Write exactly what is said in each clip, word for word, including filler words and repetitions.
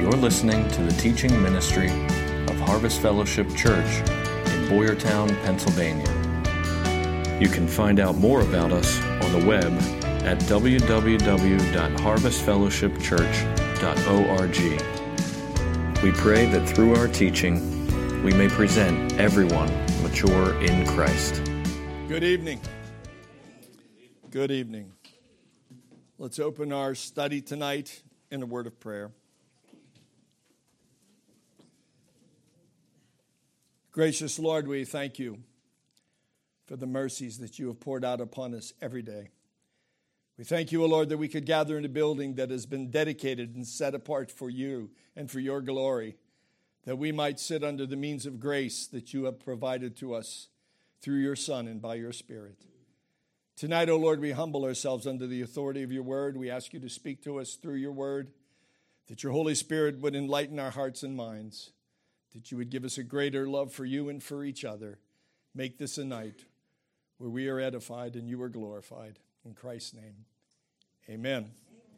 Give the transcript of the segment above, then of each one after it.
You're listening to the teaching ministry of Harvest Fellowship Church in Boyertown, Pennsylvania. You can find out more about us on the web at w w w dot harvest fellowship church dot org. We pray that through our teaching, we may present everyone mature in Christ. Good evening. Good evening. Let's open our study tonight in a word of prayer. Gracious Lord, we thank you for the mercies that you have poured out upon us every day. We thank you, O Lord, that we could gather in a building that has been dedicated and set apart for you and for your glory, that we might sit under the means of grace that you have provided to us through your Son and by your Spirit. Tonight, O Lord, we humble ourselves under the authority of your word. We ask you to speak to us through your word, that your Holy Spirit would enlighten our hearts and minds, that you would give us a greater love for you and for each other. Make this a night where we are edified and you are glorified. In Christ's name, amen.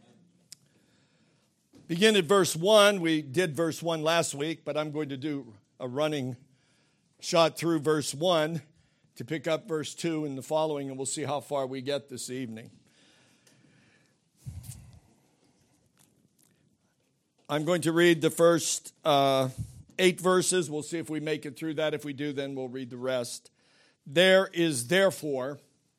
Begin at verse one. We did verse one last week, but I'm going to do a running shot through verse one to pick up verse two and the following, and we'll see how far we get this evening. I'm going to read the first uh, eight verses. We'll see if we make it through that. If we do, then we'll read the rest. There is therefore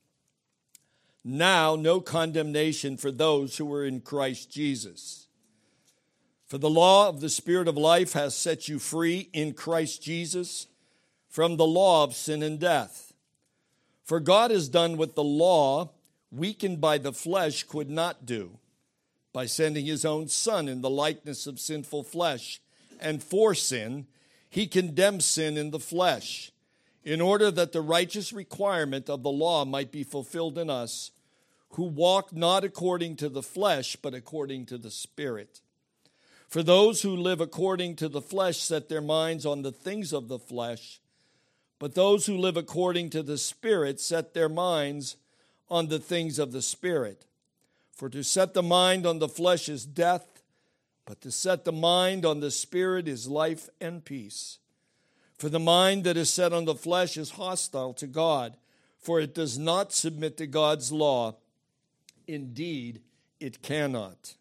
now no condemnation for those who are in Christ Jesus. For the law of the Spirit of life has set you free in Christ Jesus from the law of sin and death. For God has done what the law, weakened by the flesh, could not do, by sending his own Son in the likeness of sinful flesh. And for sin, he condemned sin in the flesh, in order that the righteous requirement of the law might be fulfilled in us, who walk not according to the flesh, but according to the Spirit. For those who live according to the flesh set their minds on the things of the flesh, but those who live according to the Spirit set their minds on the things of the Spirit. For to set the mind on the flesh is death, but to set the mind on the Spirit is life and peace. For the mind that is set on the flesh is hostile to God, for it does not submit to God's law. Indeed, it cannot.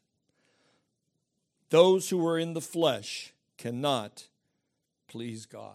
Those who are in the flesh cannot please God.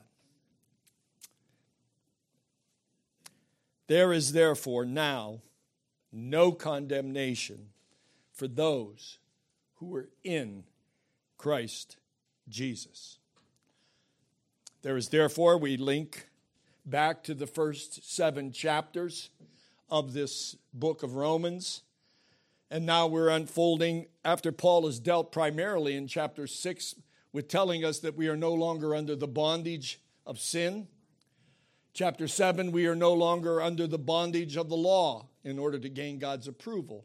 There is therefore now no condemnation for those who are in Christ Jesus. There is therefore, we link back to the first seven chapters of this book of Romans. And now we're unfolding after Paul has dealt primarily in chapter six with telling us that we are no longer under the bondage of sin. Chapter seven, we are no longer under the bondage of the law in order to gain God's approval.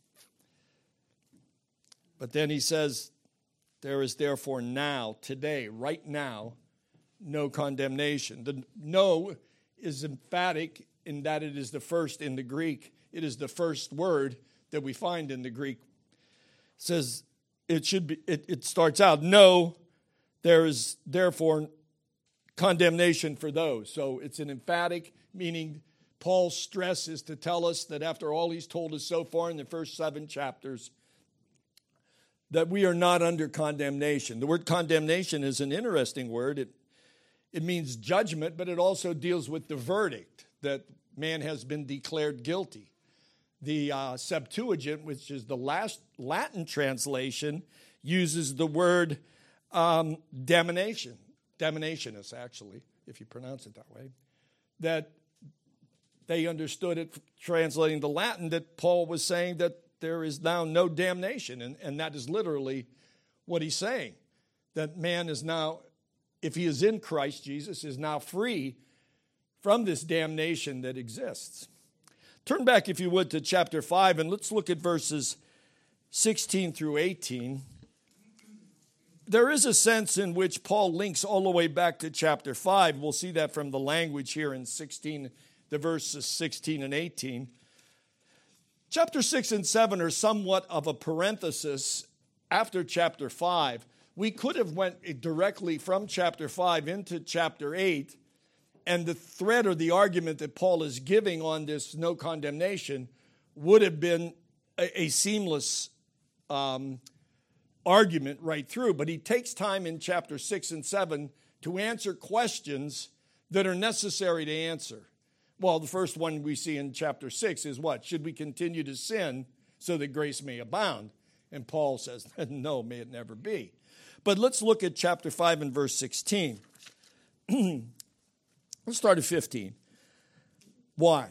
But then he says, there is therefore now, today, right now, no condemnation. The no is emphatic in that it is the first in the Greek. It is the first word that we find in the Greek. It says, it should be, it, it starts out, no, there is therefore condemnation for those. So it's an emphatic, meaning Paul's stress is to tell us that after all he's told us so far in the first seven chapters, that we are not under condemnation. The word condemnation is an interesting word. It, it means judgment, but it also deals with the verdict that man has been declared guilty. The uh, Septuagint, which is the last Latin translation, uses the word um, damnation. Damnationis, actually, if you pronounce it that way. That they understood it, translating the Latin, that Paul was saying that there is now no damnation. And, and that is literally what he's saying. That man is now, if he is in Christ Jesus, is now free from this damnation that exists. Turn back, if you would, to chapter five, and let's look at verses sixteen through eighteen. There is a sense in which Paul links all the way back to chapter five. We'll see that from the language here in sixteen, the verses sixteen and eighteen. Chapter six and seven are somewhat of a parenthesis after chapter five, we could have went directly from chapter five into chapter eight, and the thread or the argument that Paul is giving on this no condemnation would have been a, a seamless um, argument right through. But he takes time in chapter six and seven to answer questions that are necessary to answer. Well, the first one we see in chapter six is what? Should we continue to sin so that grace may abound? And Paul says, no, may it never be. But let's look at chapter five and verse sixteen. Let's start at fifteen. Why?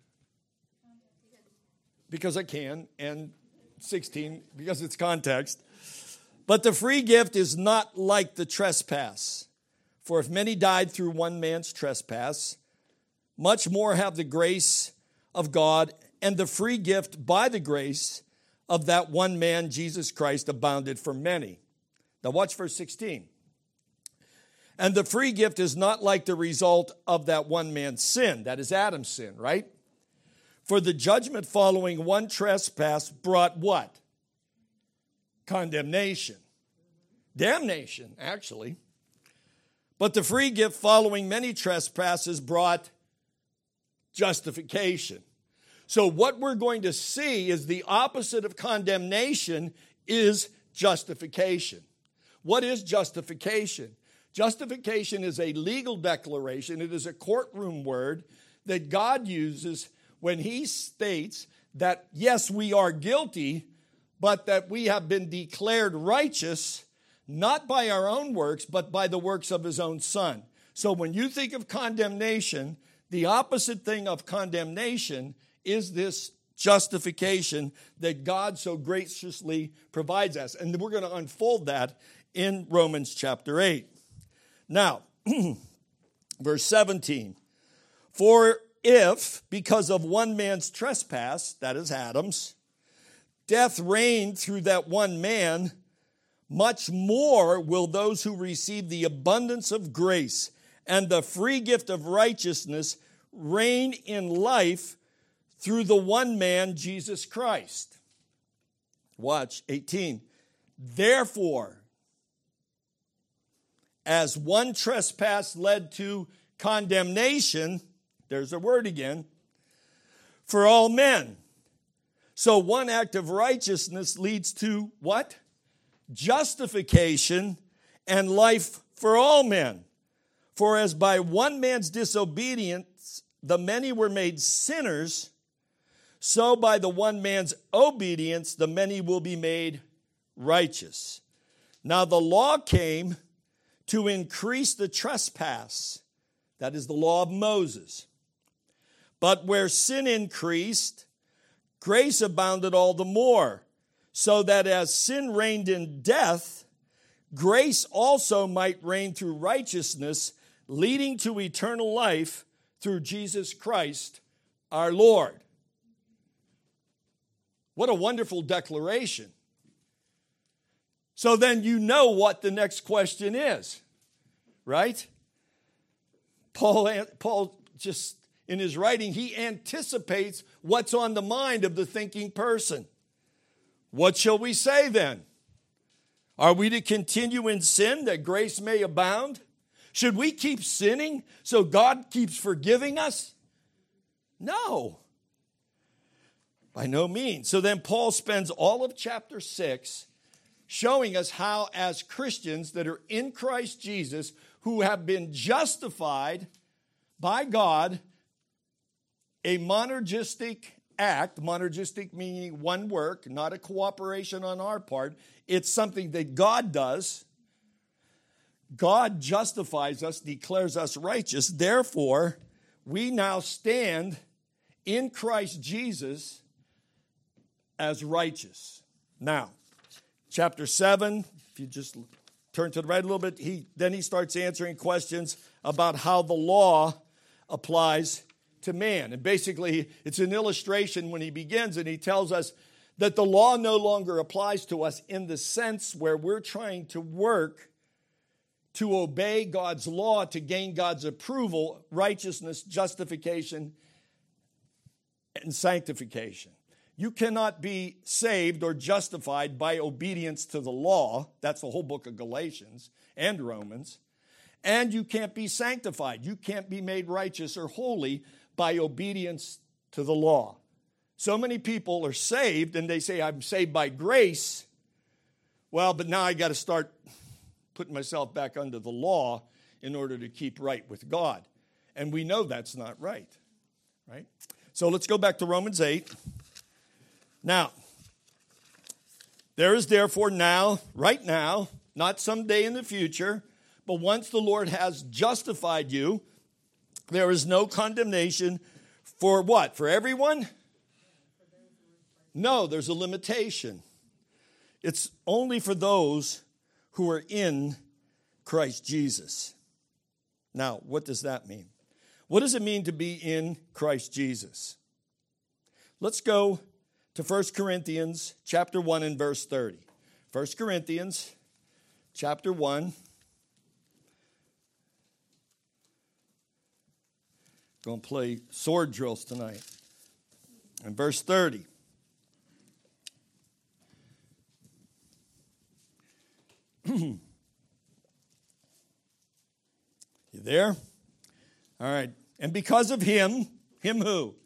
Because I can, and sixteen, because it's context. But the free gift is not like the trespass. For if many died through one man's trespass, much more have the grace of God and the free gift by the grace of that one man, Jesus Christ, abounded for many. Now watch verse sixteen. And the free gift is not like the result of that one man's sin. That is Adam's sin, right? For the judgment following one trespass brought what? Condemnation. Damnation, actually. But the free gift following many trespasses brought justification. So what we're going to see is the opposite of condemnation is justification. What is justification? Justification is a legal declaration. It is a courtroom word that God uses when he states that, yes, we are guilty, but that we have been declared righteous, not by our own works, but by the works of his own Son. So when you think of condemnation, the opposite thing of condemnation is this justification that God so graciously provides us. And we're going to unfold that in Romans chapter eight. Now, verse seventeen. For if, because of one man's trespass, that is Adam's, death reigned through that one man, much more will those who receive the abundance of grace and the free gift of righteousness reign in life through the one man, Jesus Christ. Watch, eighteen. Therefore, as one trespass led to condemnation, there's a word again, for all men. So one act of righteousness leads to what? Justification and life for all men. For as by one man's disobedience the many were made sinners, so by the one man's obedience the many will be made righteous. Now the law came to increase the trespass. That is the law of Moses. But where sin increased, grace abounded all the more, so that as sin reigned in death, grace also might reign through righteousness, leading to eternal life through Jesus Christ our Lord. What a wonderful declaration. So then you know what the next question is, right? Paul, Paul just, in his writing, he anticipates what's on the mind of the thinking person. What shall we say then? Are we to continue in sin that grace may abound? Should we keep sinning so God keeps forgiving us? No. By no means. So then Paul spends all of chapter six showing us how, as Christians that are in Christ Jesus, who have been justified by God, a monergistic act, monergistic meaning one work, not a cooperation on our part. It's something that God does. God justifies us, declares us righteous. Therefore, we now stand in Christ Jesus as righteous. Now, chapter seven, if you just turn to the right a little bit, he then he starts answering questions about how the law applies to man. And basically, it's an illustration when he begins, and he tells us that the law no longer applies to us in the sense where we're trying to work to obey God's law to gain God's approval, righteousness, justification, and sanctification. You cannot be saved or justified by obedience to the law. That's the whole book of Galatians and Romans. And you can't be sanctified. You can't be made righteous or holy by obedience to the law. So many people are saved and they say, I'm saved by grace. Well, but now I got to start putting myself back under the law in order to keep right with God. And we know that's not right, right? So let's go back to Romans eight. Now, there is therefore now, right now, not someday in the future, but once the Lord has justified you, there is no condemnation for what? For everyone? No, there's a limitation. It's only for those who are in Christ Jesus. Now, what does that mean? What does it mean to be in Christ Jesus? Let's go to First Corinthians chapter one and verse thirty. First Corinthians chapter one. Going to play sword drills tonight. And verse thirty. You there? All right. And because of him, him who?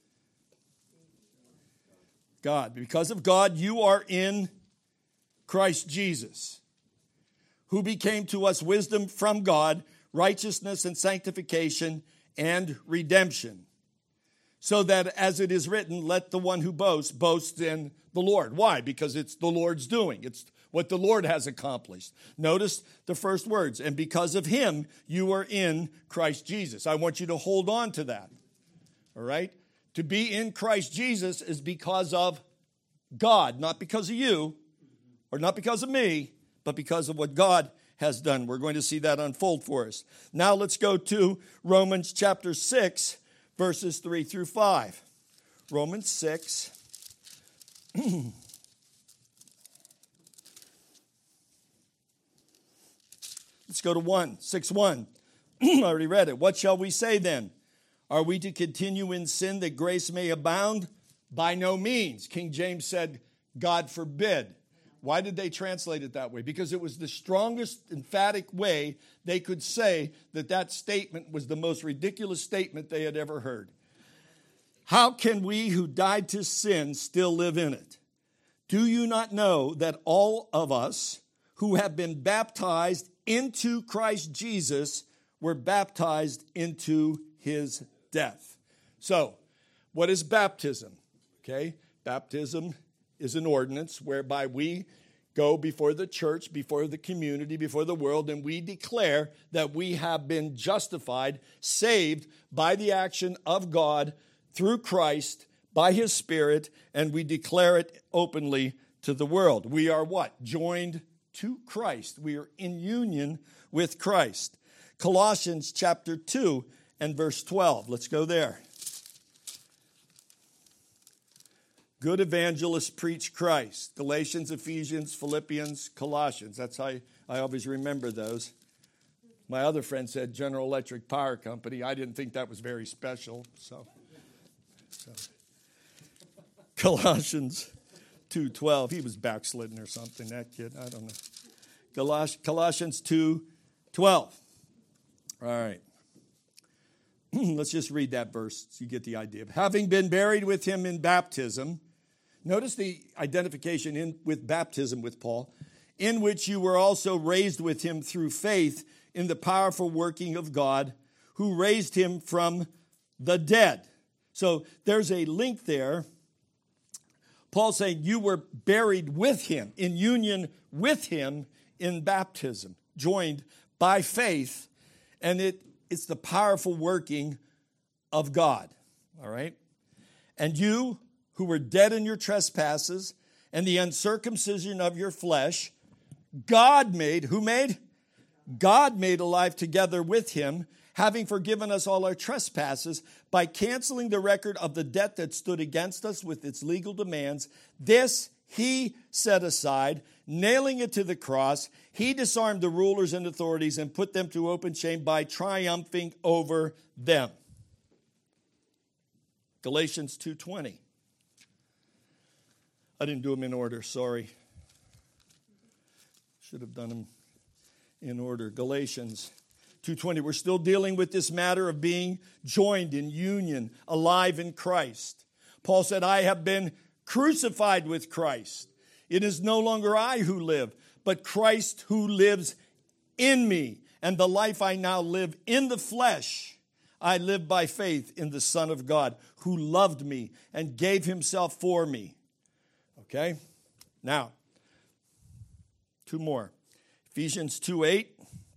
God. Because of God, you are in Christ Jesus, who became to us wisdom from God, righteousness and sanctification and redemption. So that as it is written, let the one who boasts, boast in the Lord. Why? Because it's the Lord's doing. It's what the Lord has accomplished. Notice the first words. And because of him, you are in Christ Jesus. I want you to hold on to that. All right? To be in Christ Jesus is because of God, not because of you, or not because of me, but because of what God has done. We're going to see that unfold for us. Now let's go to Romans chapter six, verses three through five. Romans six. Let's go to one, six one. I already read it. What shall we say then? Are we to continue in sin that grace may abound? By no means. King James said, God forbid. Why did they translate it that way? Because it was the strongest, emphatic way they could say that that statement was the most ridiculous statement they had ever heard. How can we who died to sin still live in it? Do you not know that all of us who have been baptized into Christ Jesus were baptized into his death? So, what is baptism? Okay, baptism is an ordinance whereby we go before the church, before the community, before the world, and we declare that we have been justified, saved by the action of God through Christ, by his Spirit, and we declare it openly to the world. We are what? Joined to Christ. We are in union with Christ. Colossians chapter two and verse twelve. Let's go there. Good evangelists preach Christ. Galatians, Ephesians, Philippians, Colossians. That's how I, I always remember those. My other friend said General Electric Power Company. I didn't think that was very special. So, so. Colossians two twelve. He was backslidden or something, that kid. I don't know. Coloss- Colossians two twelve. All right. Let's just read that verse so you get the idea. Having been buried with him in baptism. Notice the identification in, with baptism with Paul, in which you were also raised with him through faith in the powerful working of God, who raised him from the dead. So there's a link there. Paul saying you were buried with him, in union with him in baptism, joined by faith, and it, it's the powerful working of God, all right? And you who were dead in your trespasses and the uncircumcision of your flesh, God made, who made? God made alive together with him, having forgiven us all our trespasses by canceling the record of the debt that stood against us with its legal demands. This he set aside, nailing it to the cross. He disarmed the rulers and authorities and put them to open shame by triumphing over them. Galatians two twenty. I didn't do them in order, sorry. Should have done them in order. Galatians two twenty. We're still dealing with this matter of being joined in union, alive in Christ. Paul said, I have been crucified with Christ. It is no longer I who live, but Christ who lives in me. And the life I now live in the flesh, I live by faith in the Son of God, who loved me and gave himself for me. Okay? Now, two more. Ephesians two eight.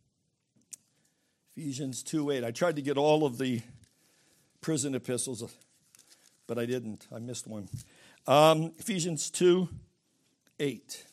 Ephesians two eight. I tried to get all of the prison epistles, but I didn't. I missed one. Um, Ephesians two eight.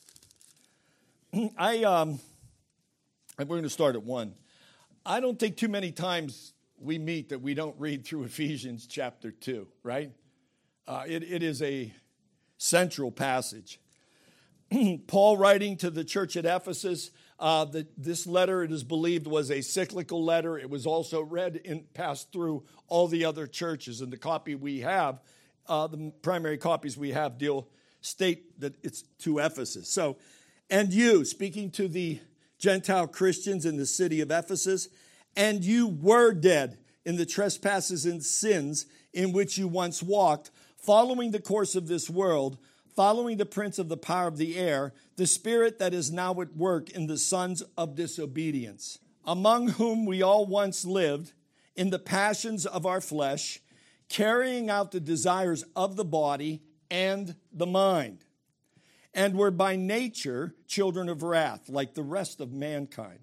I, um, and we're going to start at one. I don't think too many times we meet that we don't read through Ephesians chapter two, right? Uh, it, it is a central passage. Paul writing to the church at Ephesus, uh, the, this letter, it is believed, was a cyclical letter. It was also read and passed through all the other churches. And the copy we have, uh, the primary copies we have deal, state that it's to Ephesus. So, and you, speaking to the Gentile Christians in the city of Ephesus, and you were dead in the trespasses and sins in which you once walked, following the course of this world, following the prince of the power of the air, the spirit that is now at work in the sons of disobedience, among whom we all once lived in the passions of our flesh, carrying out the desires of the body and the mind, and were by nature children of wrath, like the rest of mankind.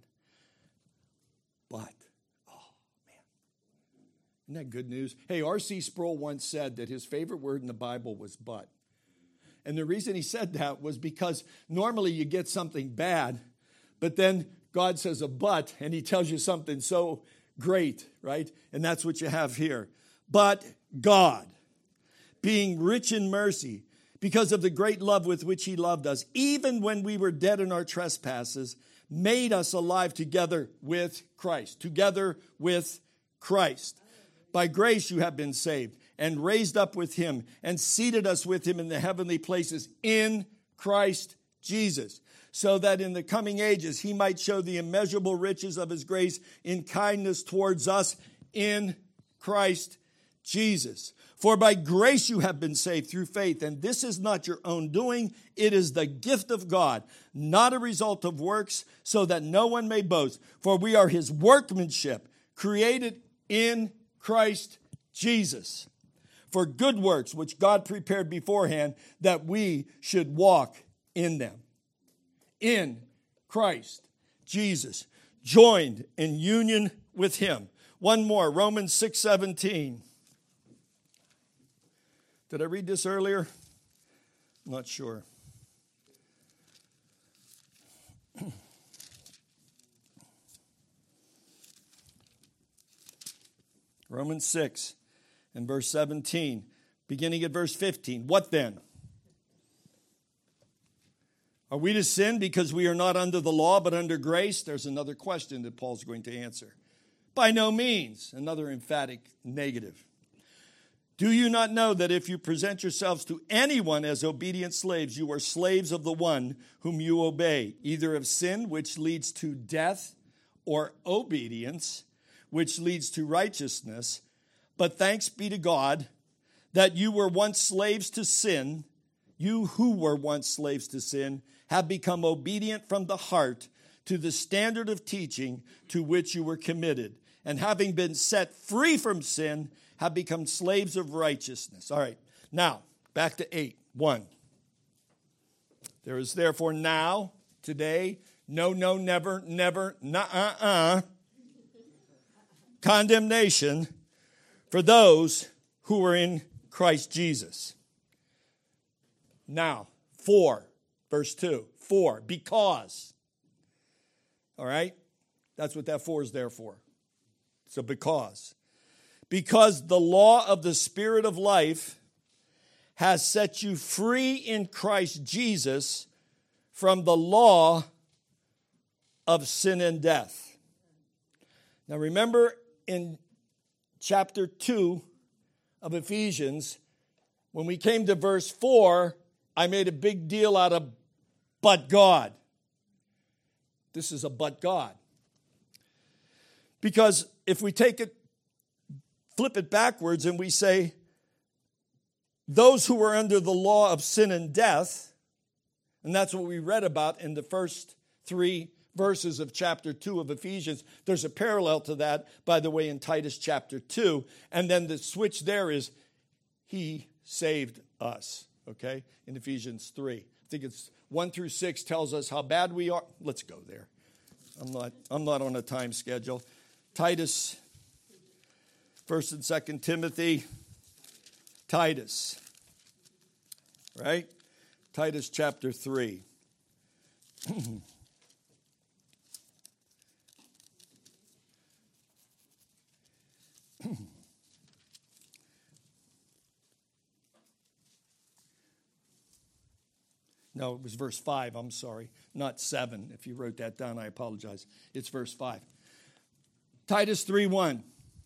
But, oh, man, isn't that good news? Hey, R C Sproul once said that his favorite word in the Bible was but. And the reason he said that was because normally you get something bad, but then God says a but, and he tells you something so great, right? And that's what you have here. But God, being rich in mercy, because of the great love with which he loved us, even when we were dead in our trespasses, made us alive together with Christ. Together with Christ. By grace you have been saved, and raised up with him, and seated us with him in the heavenly places in Christ Jesus, so that in the coming ages he might show the immeasurable riches of his grace in kindness towards us in Christ Jesus. For by grace you have been saved through faith, and this is not your own doing, it is the gift of God, not a result of works, so that no one may boast. For we are his workmanship, created in Christ Jesus, for good works which God prepared beforehand that we should walk in them. In Christ Jesus, joined in union with him. One more, Romans six seventeen. Did I read this earlier? I'm not sure. Romans six and verse seventeen, beginning at verse fifteen. What then? Are we to sin because we are not under the law but under grace? There's another question that Paul's going to answer. By no means. Another emphatic negative. Do you not know that if you present yourselves to anyone as obedient slaves, you are slaves of the one whom you obey, either of sin, which leads to death, or obedience, which leads to righteousness? But thanks be to God that you were once slaves to sin, you who were once slaves to sin, have become obedient from the heart to the standard of teaching to which you were committed, and having been set free from sin, have become slaves of righteousness. All right, now, back to eight. One. There is therefore now, today, no, no, never, never, nuh-uh-uh, condemnation for those who are in Christ Jesus. Now, for, verse two. For, because. All right? That's what that for is there for. So because. Because the law of the Spirit of life has set you free in Christ Jesus from the law of sin and death. Now remember in chapter two of Ephesians, when we came to verse four, I made a big deal out of but God. This is a but God. Because if we take it, flip it backwards and we say, those who were under the law of sin and death, and that's what we read about in the first three verses of chapter two of Ephesians. There's a parallel to that, by the way, in Titus chapter two. And then the switch there is, he saved us, okay, in Ephesians three. I think it's one through six tells us how bad we are. Let's go there. I'm not, I'm not on a time schedule. Titus, First and Second Timothy, Titus, right? Titus chapter three. No, it was verse five, I'm sorry, not seven. If you wrote that down, I apologize. It's verse five. Titus three one.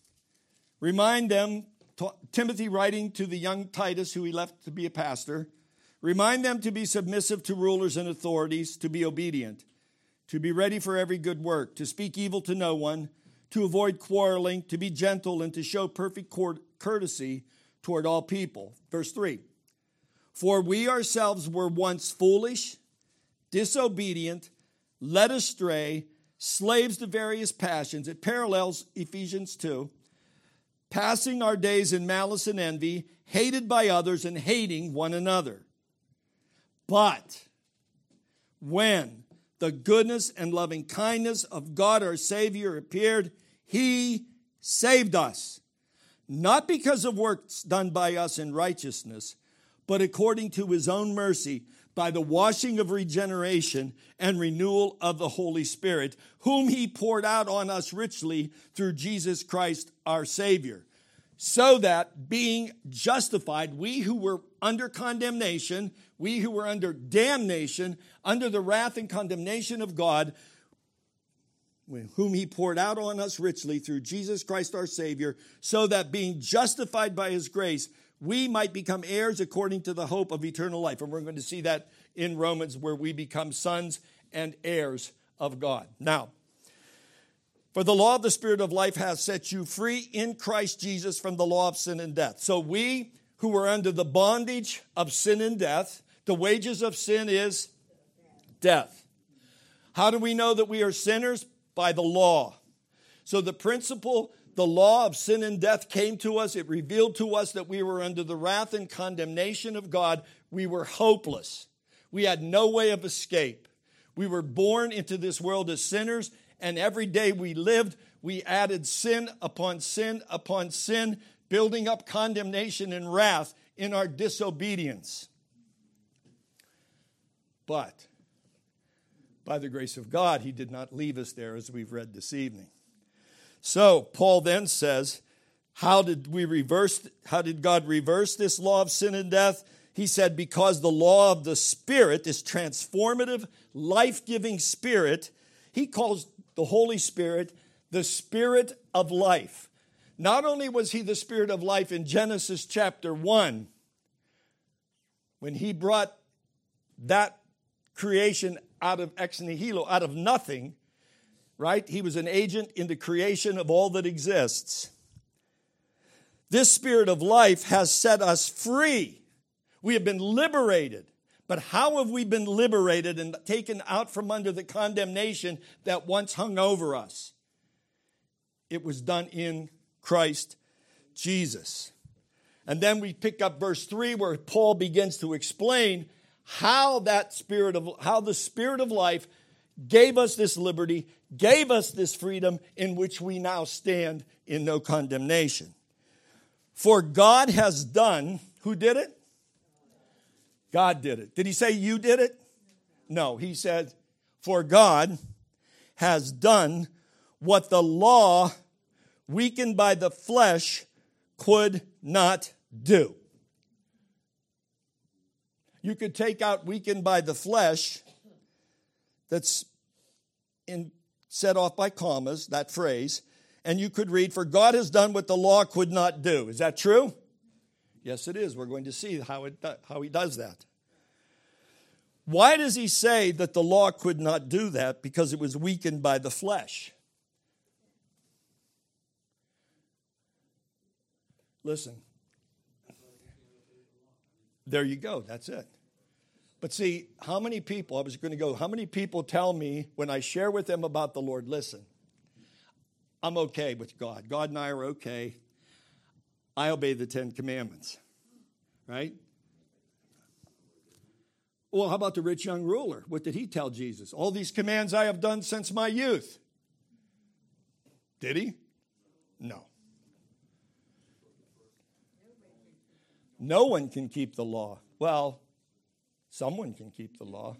Remind them, Timothy writing to the young Titus who he left to be a pastor, remind them to be submissive to rulers and authorities, to be obedient, to be ready for every good work, to speak evil to no one, to avoid quarreling, to be gentle, and to show perfect courtesy toward all people. Verse three. For we ourselves were once foolish, disobedient, led astray, slaves to various passions. It parallels Ephesians two. Passing our days in malice and envy, hated by others and hating one another. But when the goodness and loving kindness of God our Savior appeared, he saved us, not because of works done by us in righteousness, but according to his own mercy, by the washing of regeneration and renewal of the Holy Spirit, whom he poured out on us richly through Jesus Christ our Savior, so that being justified, we who were under condemnation, we who were under damnation, under the wrath and condemnation of God, whom he poured out on us richly through Jesus Christ our Savior, so that being justified by his grace, we might become heirs according to the hope of eternal life. And we're going to see that in Romans, where we become sons and heirs of God. Now, for the law of the Spirit of life has set you free in Christ Jesus from the law of sin and death. So we who were under the bondage of sin and death, the wages of sin is death. How do we know that we are sinners? By the law. So the principle, the law of sin and death came to us. It revealed to us that we were under the wrath and condemnation of God. We were hopeless. We had no way of escape. We were born into this world as sinners, and every day we lived, we added sin upon sin upon sin, building up condemnation and wrath in our disobedience. But by the grace of God, he did not leave us there, as we've read this evening. So Paul then says, how did we reverse, how did God reverse this law of sin and death? He said, because the law of the Spirit, this transformative, life-giving Spirit, he calls the Holy Spirit the Spirit of life. Not only was he the Spirit of life in Genesis chapter one, when he brought that creation out of ex nihilo, out of nothing, right? He was an agent in the creation of all that exists. This Spirit of life has set us free. We have been liberated. But how have we been liberated and taken out from under the condemnation that once hung over us? It was done in Christ Jesus. And then we pick up verse three, where Paul begins to explain how that spirit of how the Spirit of life gave us this liberty, gave us this freedom in which we now stand in no condemnation. For God has done, who did it? God did it. Did he say you did it? No, he said, for God has done what the law, weakened by the flesh, could not do. You could take out weakened by the flesh, that's in, set off by commas, that phrase, and you could read, for God has done what the law could not do. Is that true? Yes, it is. We're going to see how it how he does that. Why does he say that the law could not do that? Because it was weakened by the flesh. Listen. There you go. That's it. But see, how many people, I was going to go, how many people tell me when I share with them about the Lord, listen, I'm okay with God. God and I are okay. I obey the Ten Commandments. Right? Well, how about the rich young ruler? What did he tell Jesus? All these commands I have done since my youth. Did he? No. No one can keep the law. Well, someone can keep the law.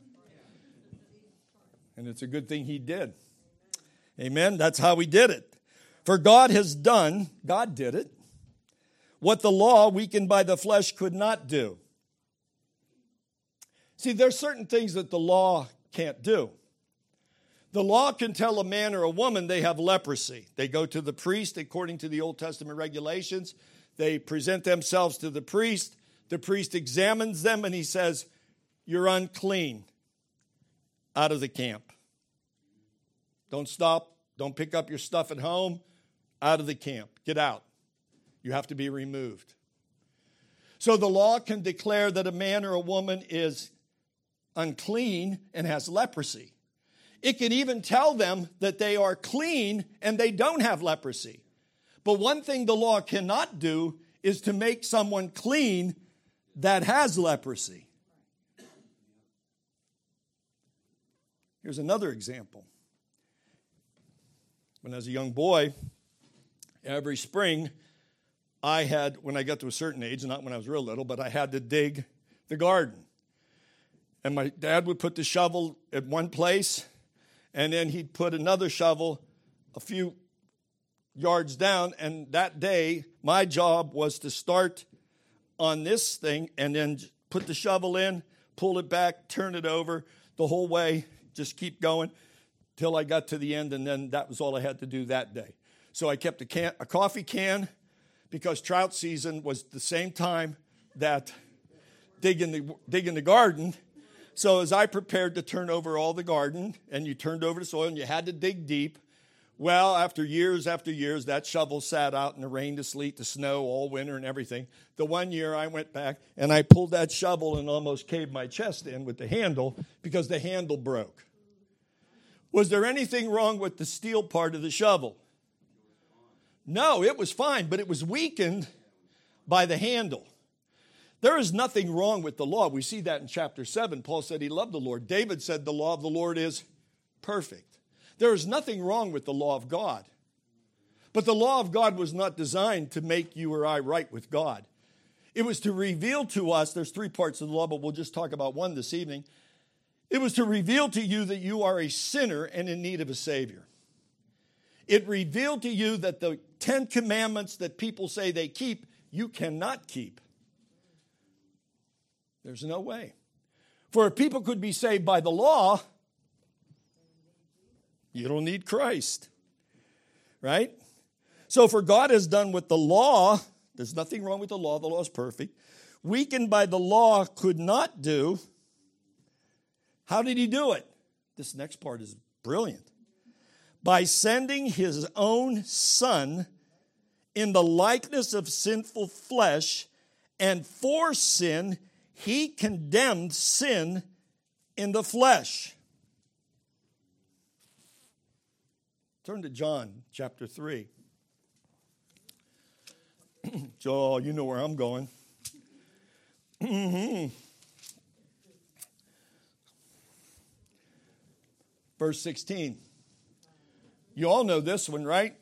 And it's a good thing he did. Amen. That's how he did it. For God has done, God did it, what the law, weakened by the flesh, could not do. See, there's certain things that the law can't do. The law can tell a man or a woman they have leprosy. They go to the priest according to the Old Testament regulations. They present themselves to the priest. The priest examines them and he says, you're unclean. Out of the camp. Don't stop. Don't pick up your stuff at home. Out of the camp. Get out. You have to be removed. So the law can declare that a man or a woman is unclean and has leprosy. It can even tell them that they are clean and they don't have leprosy. But one thing the law cannot do is to make someone clean that has leprosy. Here's another example. When I was a young boy, every spring, I had, when I got to a certain age, not when I was real little, but I had to dig the garden. And my dad would put the shovel at one place, and then he'd put another shovel a few yards down. And that day, my job was to start on this thing and then put the shovel in, pull it back, turn it over the whole way, just keep going till I got to the end, and then that was all I had to do that day. So I kept a, can, a coffee can because trout season was the same time that digging the, digging the garden. So as I prepared to turn over all the garden, and you turned over the soil, and you had to dig deep, well, after years after years, that shovel sat out in the rain, the sleet, the snow, all winter and everything. The one year I went back, and I pulled that shovel and almost caved my chest in with the handle because the handle broke. Was there anything wrong with the steel part of the shovel? No, it was fine, but it was weakened by the handle. There is nothing wrong with the law. We see that in chapter seven. Paul said he loved the Lord. David said the law of the Lord is perfect. There is nothing wrong with the law of God. But the law of God was not designed to make you or I right with God. It was to reveal to us, there's three parts of the law, but we'll just talk about one this evening. It was to reveal to you that you are a sinner and in need of a Savior. It revealed to you that the Ten Commandments that people say they keep, you cannot keep. There's no way. For if people could be saved by the law, you don't need Christ. Right? So for God has done with the law, there's nothing wrong with the law, the law is perfect, weakened by the law could not do. How did he do it? This next part is brilliant. By sending his own Son in the likeness of sinful flesh, and for sin, he condemned sin in the flesh. Turn to John chapter three. Joe, you know where I'm going. Mm-hmm. Verse sixteen. You all know this one, right?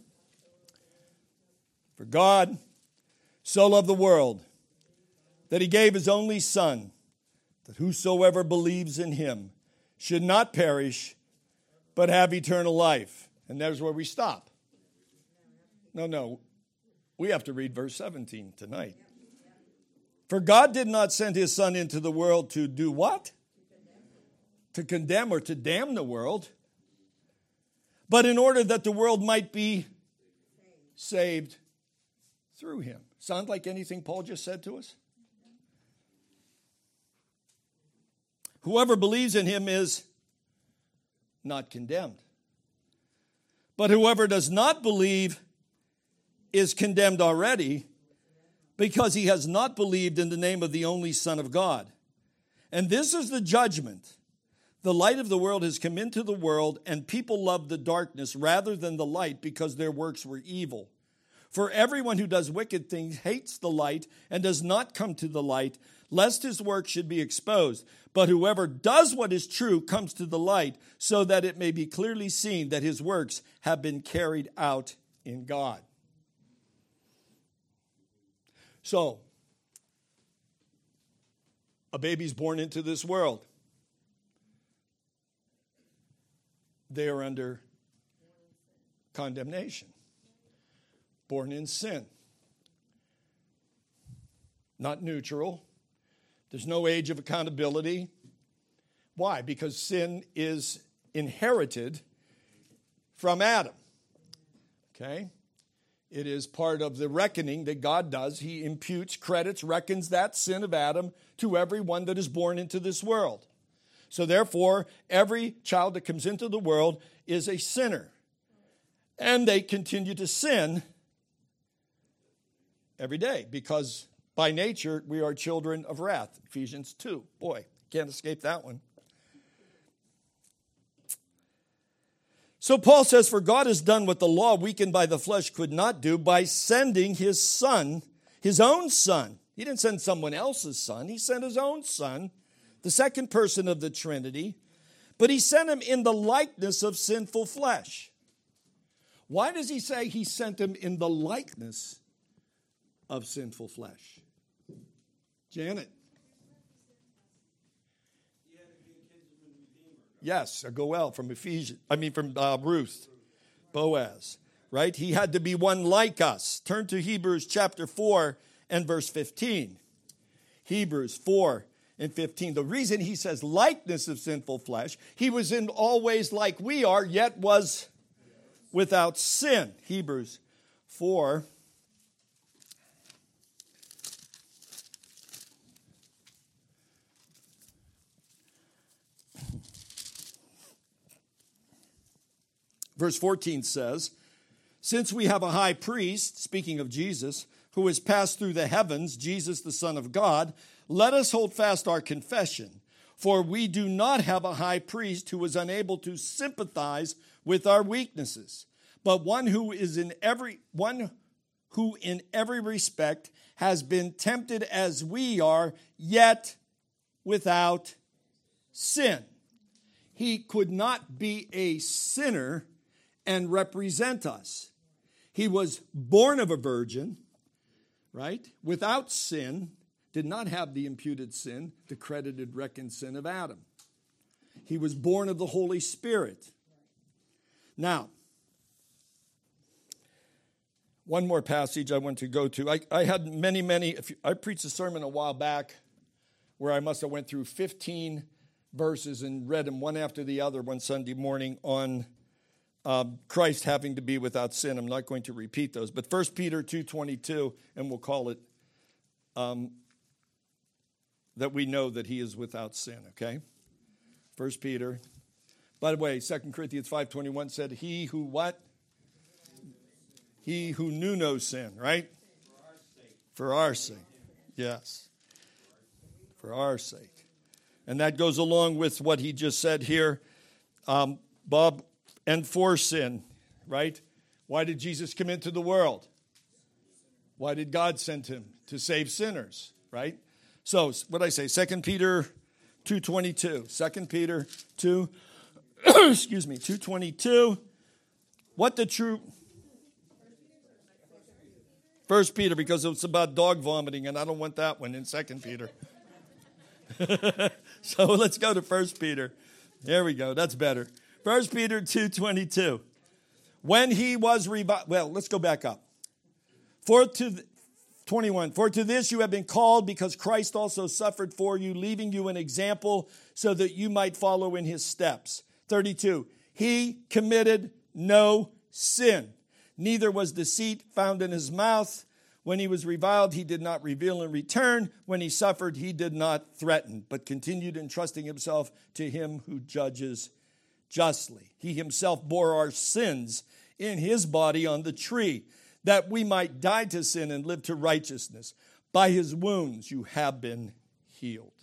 For God so loved the world that he gave his only Son, that whosoever believes in him should not perish, but have eternal life. And there's where we stop. No, no. We have to read verse seventeen tonight. For God did not send his Son into the world to do what? To condemn or to damn the world, but in order that the world might be saved through him. Sound like anything Paul just said to us? Whoever believes in him is not condemned. But whoever does not believe is condemned already, because he has not believed in the name of the only Son of God. And this is the judgment. The light of the world has come into the world, and people love the darkness rather than the light, because their works were evil. For everyone who does wicked things hates the light and does not come to the light, lest his work should be exposed. But whoever does what is true comes to the light, so that it may be clearly seen that his works have been carried out in God. So, a baby's born into this world. They are under condemnation. Born in sin. Not neutral. There's no age of accountability. Why? Because sin is inherited from Adam. Okay? It is part of the reckoning that God does. He imputes, credits, reckons that sin of Adam to everyone that is born into this world. So therefore, every child that comes into the world is a sinner. And they continue to sin every day, because by nature we are children of wrath. Ephesians two. Boy, can't escape that one. So Paul says, for God has done what the law, weakened by the flesh, could not do by sending his son, his own son. He didn't send someone else's son. He sent his own son, the second person of the Trinity. But he sent him in the likeness of sinful flesh. Why does he say he sent him in the likeness of sinful flesh? Janet. Yes, a Goel from Ephesians, I mean from uh, Ruth, Boaz, right? He had to be one like us. Turn to Hebrews chapter four and verse fifteen. Hebrews four and fifteen. The reason he says likeness of sinful flesh, he was in all ways like we are, yet was without sin. Hebrews four. Verse fourteen says, since we have a high priest, speaking of Jesus, who has passed through the heavens, Jesus the Son of God, let us hold fast our confession. For we do not have a high priest who is unable to sympathize with our weaknesses, but one who is in every one who in every respect has been tempted as we are, yet without sin. He could not be a sinner and represent us. He was born of a virgin, right? Without sin, did not have the imputed sin, the credited, reckoned sin of Adam. He was born of the Holy Spirit. Now, one more passage I want to go to. I, I had many, many, if you, I preached a sermon a while back where I must have went through fifteen verses and read them one after the other one Sunday morning on Um, Christ having to be without sin. I'm not going to repeat those. But First Peter two twenty-two, and we'll call it um, that we know that he is without sin, okay? First Peter. By the way, Second Corinthians five twenty-one said, he who what? He who knew no sin, right? For our sake. For our sake. Yes. For our sake. And that goes along with what he just said here. Um, Bob, and for sin, right? Why did Jesus come into the world? Why did God send him? To save sinners, right? So, what did I say? Second Peter two twenty-two. Second Peter two, excuse me, two twenty-two. What the true... First Peter, because it's about dog vomiting, and I don't want that one in Second Peter. So, let's go to First Peter. There we go. That's better. First Peter two twenty-two. When he was revived, well, let's go back up. For to the, twenty-one. For to this you have been called, because Christ also suffered for you, leaving you an example so that you might follow in his steps. thirty-two. He committed no sin. Neither was deceit found in his mouth. When he was reviled, he did not reveal in return. When he suffered, he did not threaten, but continued entrusting himself to him who judges justly. He himself bore our sins in his body on the tree, that we might die to sin and live to righteousness. By his wounds you have been healed.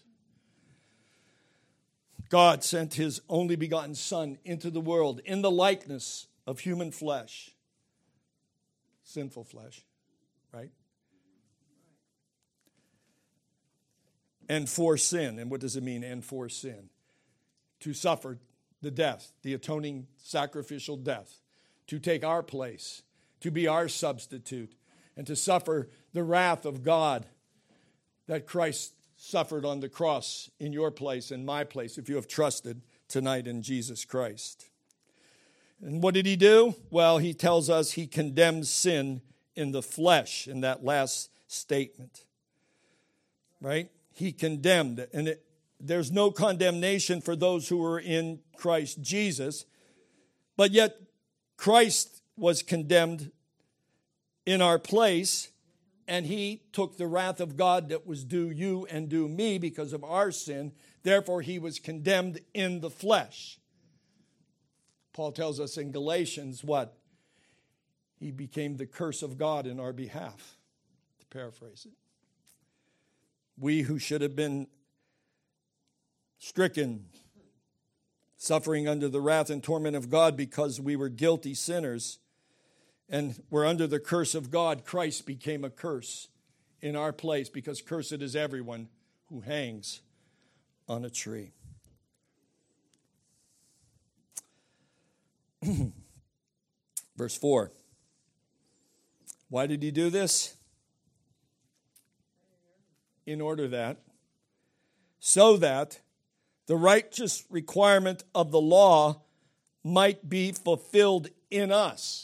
God sent his only begotten Son into the world in the likeness of human flesh. Sinful flesh, right? And for sin. And what does it mean, and for sin? To suffer the death, the atoning sacrificial death, to take our place, to be our substitute, and to suffer the wrath of God that Christ suffered on the cross in your place and my place if you have trusted tonight in Jesus Christ. And what did he do? Well, he tells us he condemns sin in the flesh in that last statement. Right? He condemned it. And it, there's no condemnation for those who are in Christ Jesus. But yet Christ was condemned in our place, and he took the wrath of God that was due you and due me because of our sin. Therefore, he was condemned in the flesh. Paul tells us in Galatians what? He became the curse of God in our behalf, to paraphrase it. We who should have been stricken, suffering under the wrath and torment of God because we were guilty sinners, and we're under the curse of God, Christ became a curse in our place, because cursed is everyone who hangs on a tree. Verse four. Why did he do this? In order that, so that the righteous requirement of the law might be fulfilled in us.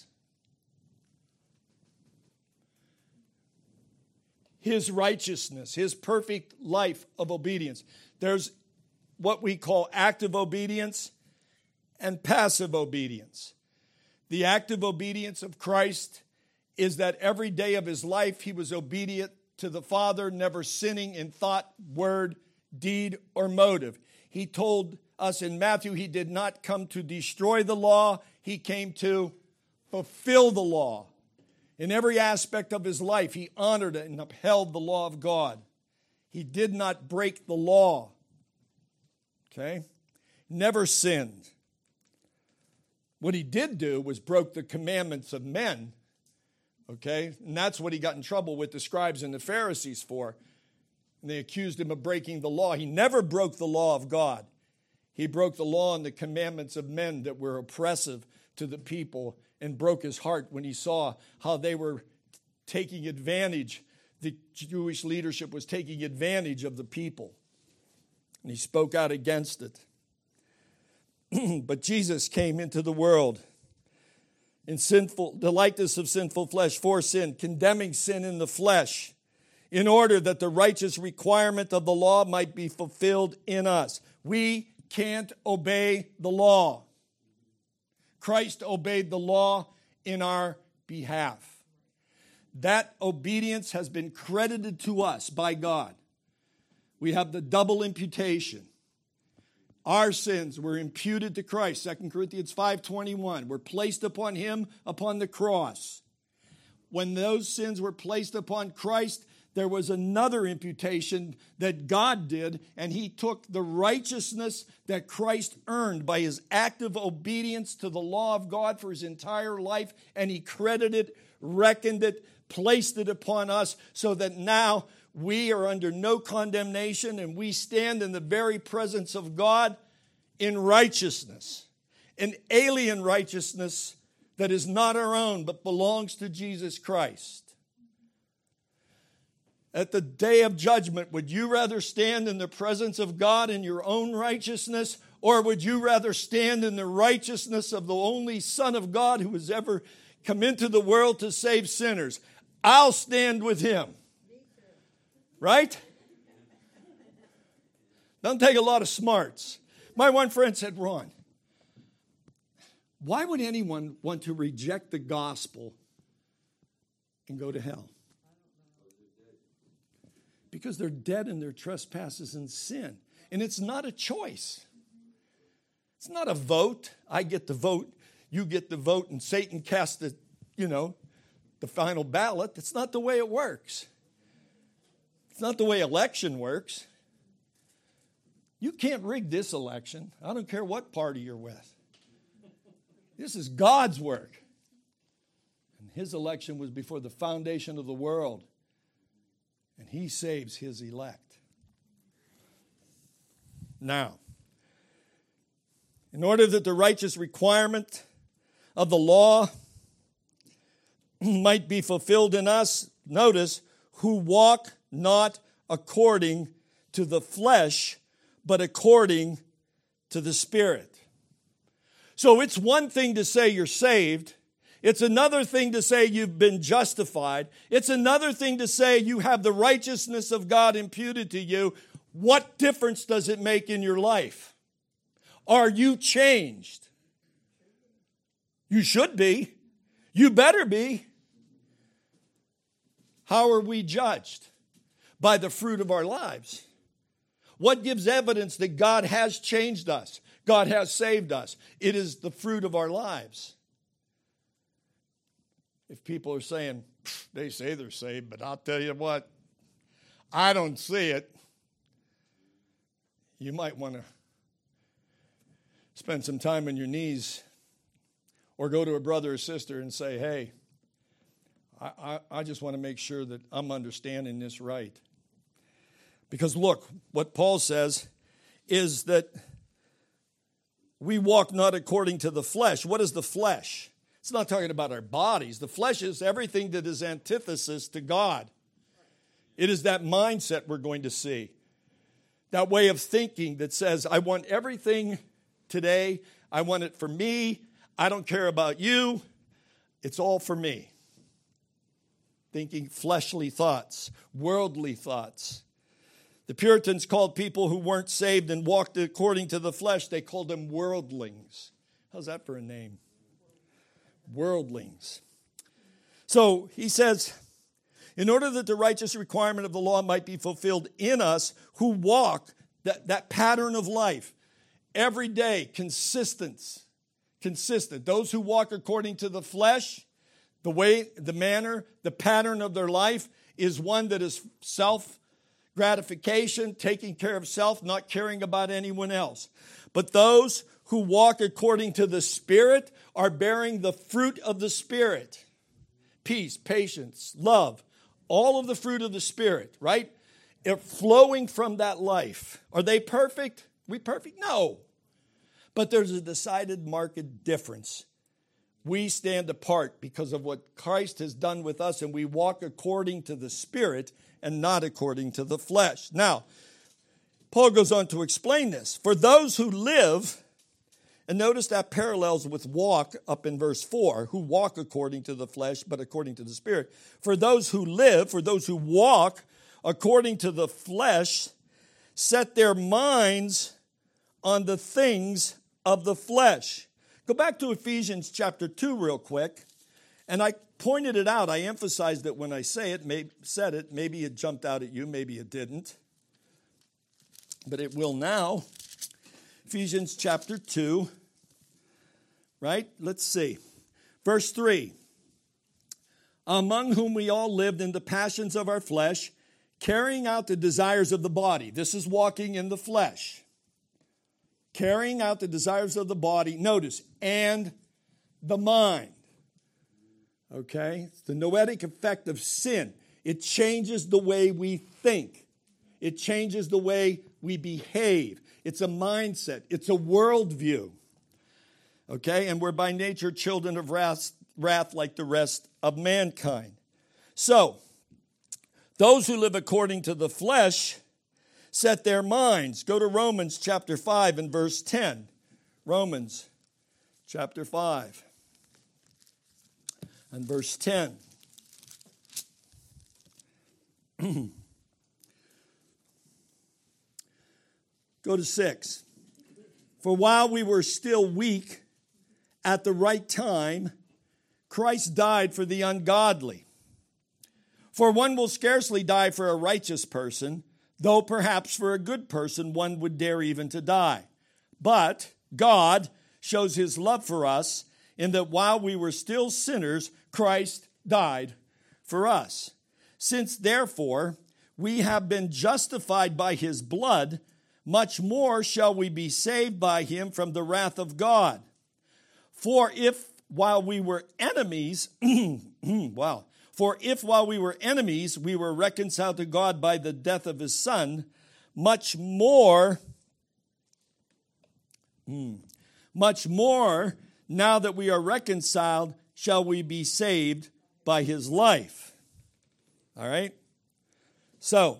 His righteousness, his perfect life of obedience. There's what we call active obedience and passive obedience. The active obedience of Christ is that every day of his life he was obedient to the Father, never sinning in thought, word, deed, or motive. He told us in Matthew he did not come to destroy the law, he came to fulfill the law. In every aspect of his life, he honored and upheld the law of God. He did not break the law. Okay? Never sinned. What he did do was broke the commandments of men. Okay? And that's what he got in trouble with the scribes and the Pharisees for. And they accused him of breaking the law. He never broke the law of God. He broke the law and the commandments of men that were oppressive to the people, and broke his heart when he saw how they were taking advantage, the Jewish leadership was taking advantage of the people. And he spoke out against it. But Jesus came into the world in sinful, the likeness of sinful flesh for sin, condemning sin in the flesh, in order that the righteous requirement of the law might be fulfilled in us. We can't obey the law. Christ obeyed the law in our behalf. That obedience has been credited to us by God. We have the double imputation. Our sins were imputed to Christ. Second Corinthians five twenty-one. Were placed upon him upon the cross. When those sins were placed upon Christ, there was another imputation that God did, and he took the righteousness that Christ earned by his active obedience to the law of God for his entire life, and he credited it, reckoned it, placed it upon us, so that now we are under no condemnation, and we stand in the very presence of God in righteousness, an alien righteousness that is not our own, but belongs to Jesus Christ. At the day of judgment, would you rather stand in the presence of God in your own righteousness, or would you rather stand in the righteousness of the only Son of God who has ever come into the world to save sinners? I'll stand with him. Right? Doesn't take a lot of smarts. My one friend said, Ron, why would anyone want to reject the gospel and go to hell? Because they're dead in their trespasses and sin. And it's not a choice. It's not a vote. I get the vote, you get the vote, and Satan casts the, you know, the final ballot. That's not the way it works. It's not the way election works. You can't rig this election. I don't care what party you're with. This is God's work. And his election was before the foundation of the world. And he saves his elect. Now, in order that the righteous requirement of the law might be fulfilled in us, notice, who walk not according to the flesh, but according to the Spirit. So it's one thing to say you're saved. It's another thing to say you've been justified. It's another thing to say you have the righteousness of God imputed to you. What difference does it make in your life? Are you changed? You should be. You better be. How are we judged? By the fruit of our lives. What gives evidence that God has changed us? God has saved us. It is the fruit of our lives. If people are saying, they say they're saved, but I'll tell you what, I don't see it. You might want to spend some time on your knees or go to a brother or sister and say, hey, I, I, I just want to make sure that I'm understanding this right. Because look, what Paul says is that we walk not according to the flesh. What is the flesh? It's not talking about our bodies. The flesh is everything that is antithesis to God. It is that mindset we're going to see. That way of thinking that says, I want everything today. I want it for me. I don't care about you. It's all for me. Thinking fleshly thoughts, worldly thoughts. The Puritans called people who weren't saved and walked according to the flesh, they called them worldlings. How's that for a name? Worldlings. So he says, in order that the righteous requirement of the law might be fulfilled in us who walk that, that pattern of life, every day, consistent, consistent. Those who walk according to the flesh, the way, the manner, the pattern of their life is one that is self-gratification, taking care of self, not caring about anyone else. But those who walk according to the Spirit are bearing the fruit of the Spirit. Peace, patience, love, all of the fruit of the Spirit, right? They're flowing from that life. Are they perfect? We perfect? No. But there's a decided marked difference. We stand apart because of what Christ has done with us, and we walk according to the Spirit and not according to the flesh. Now, Paul goes on to explain this. For those who live, and notice that parallels with walk up in verse four, who walk according to the flesh, but according to the Spirit. For those who live, for those who walk according to the flesh, set their minds on the things of the flesh. Go back to Ephesians chapter two real quick. And I pointed it out. I emphasized it when I say it, may, said it. Maybe it jumped out at you. Maybe it didn't. But it will now. Ephesians chapter two. Right? Let's see. Verse three. Among whom we all lived in the passions of our flesh, carrying out the desires of the body. This is walking in the flesh. Carrying out the desires of the body. Notice, and the mind. Okay? It's the noetic effect of sin. It changes the way we think. It changes the way we behave. It's a mindset. It's a worldview. Okay? And we're by nature children of wrath, wrath like the rest of mankind. So, those who live according to the flesh set their minds. Go to Romans chapter five and verse ten. Romans chapter five and verse ten. Go to six. For while we were still weak, at the right time, Christ died for the ungodly. For one will scarcely die for a righteous person, though perhaps for a good person one would dare even to die. But God shows his love for us in that while we were still sinners, Christ died for us. Since therefore we have been justified by his blood, much more shall we be saved by him from the wrath of God. For if while we were enemies, wow, for if while we were enemies, we were reconciled to God by the death of his son, much more, mm, much more, now that we are reconciled, shall we be saved by his life. All right? So,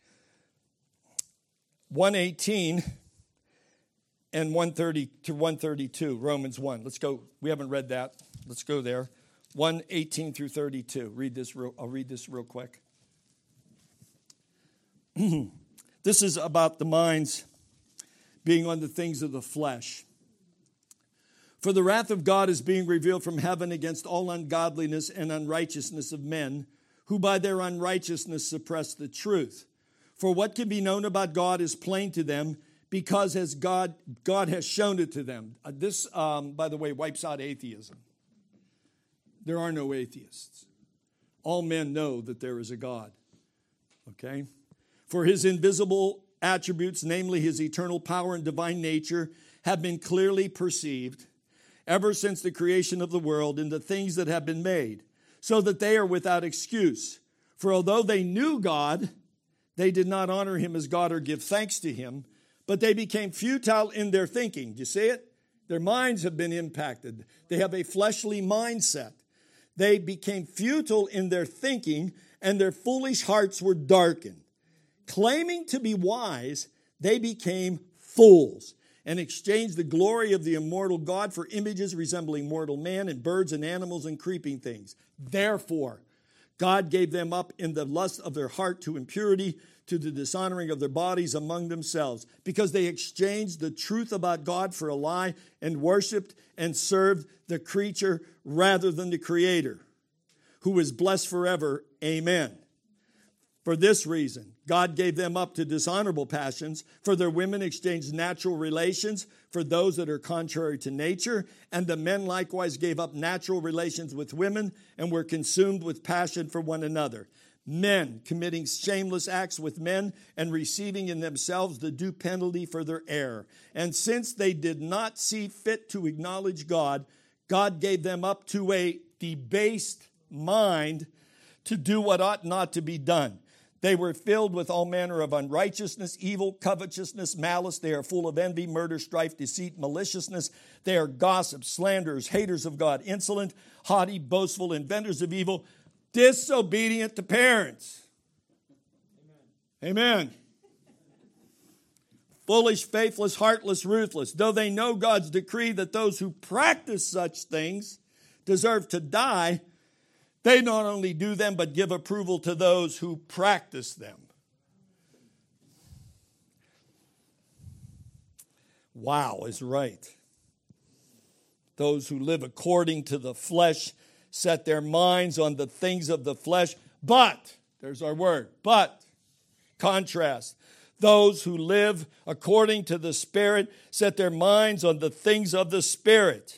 one eighteen and one thirty to one thirty-two, Romans one. Let's go. We haven't read that. Let's go there. one eighteen through thirty-two. Read this real, I'll read this real quick. This is about the minds being on the things of the flesh. For the wrath of God is being revealed from heaven against all ungodliness and unrighteousness of men, who by their unrighteousness suppress the truth. For what can be known about God is plain to them, because as God, God has shown it to them. Uh, this, um, by the way, wipes out atheism. There are no atheists. All men know that there is a God. Okay? For his invisible attributes, namely his eternal power and divine nature, have been clearly perceived ever since the creation of the world in the things that have been made, so that they are without excuse. For although they knew God, they did not honor him as God or give thanks to him, but they became futile in their thinking. Do you see it? Their minds have been impacted. They have a fleshly mindset. They became futile in their thinking, and their foolish hearts were darkened. Claiming to be wise, they became fools and exchanged the glory of the immortal God for images resembling mortal man and birds and animals and creeping things. Therefore, God gave them up in the lust of their heart to impurity, to the dishonoring of their bodies among themselves, because they exchanged the truth about God for a lie and worshiped and served the creature rather than the Creator, who is blessed forever. Amen. For this reason, God gave them up to dishonorable passions, for their women exchanged natural relations for those that are contrary to nature, and the men likewise gave up natural relations with women and were consumed with passion for one another. Men committing shameless acts with men and receiving in themselves the due penalty for their error. And since they did not see fit to acknowledge God, God gave them up to a debased mind to do what ought not to be done. They were filled with all manner of unrighteousness, evil, covetousness, malice. They are full of envy, murder, strife, deceit, maliciousness. They are gossips, slanderers, haters of God, insolent, haughty, boastful, inventors of evil, disobedient to parents. Amen. Amen. Foolish, faithless, heartless, ruthless. Though they know God's decree that those who practice such things deserve to die, they not only do them, but give approval to those who practice them. Wow is right. Those who live according to the flesh set their minds on the things of the flesh, but, there's our word, but, contrast. Those who live according to the Spirit set their minds on the things of the Spirit.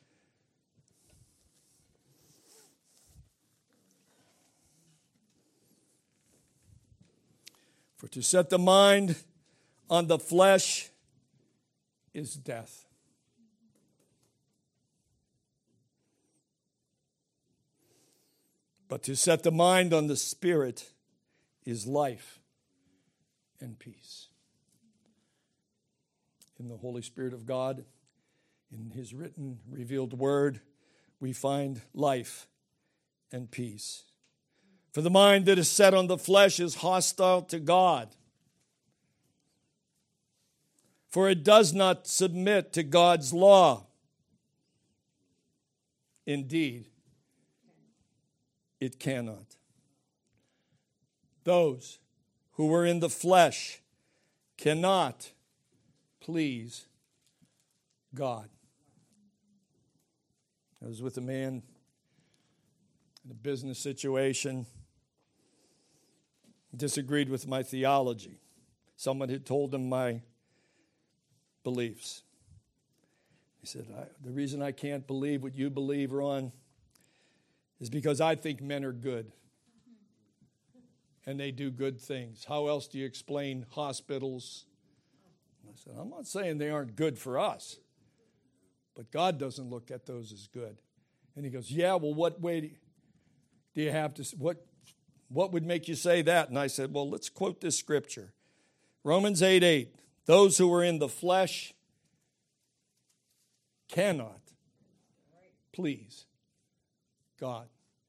For to set the mind on the flesh is death. But to set the mind on the Spirit is life and peace. In the Holy Spirit of God, in his written, revealed word, we find life and peace. For the mind that is set on the flesh is hostile to God. For it does not submit to God's law. Indeed, it cannot. Those who are in the flesh cannot please God. I was with a man in a business situation. disagreed with my theology. Someone had told him my beliefs. He said, I, the reason I can't believe what you believe, Ron, is because I think men are good. And they do good things. How else do you explain hospitals? I said, I'm not saying they aren't good for us, but God doesn't look at those as good. And he goes, yeah, well, what way do you, do you have to, what, what would make you say that? And I said, well, let's quote this scripture. Romans eight eight, those who are in the flesh cannot please God.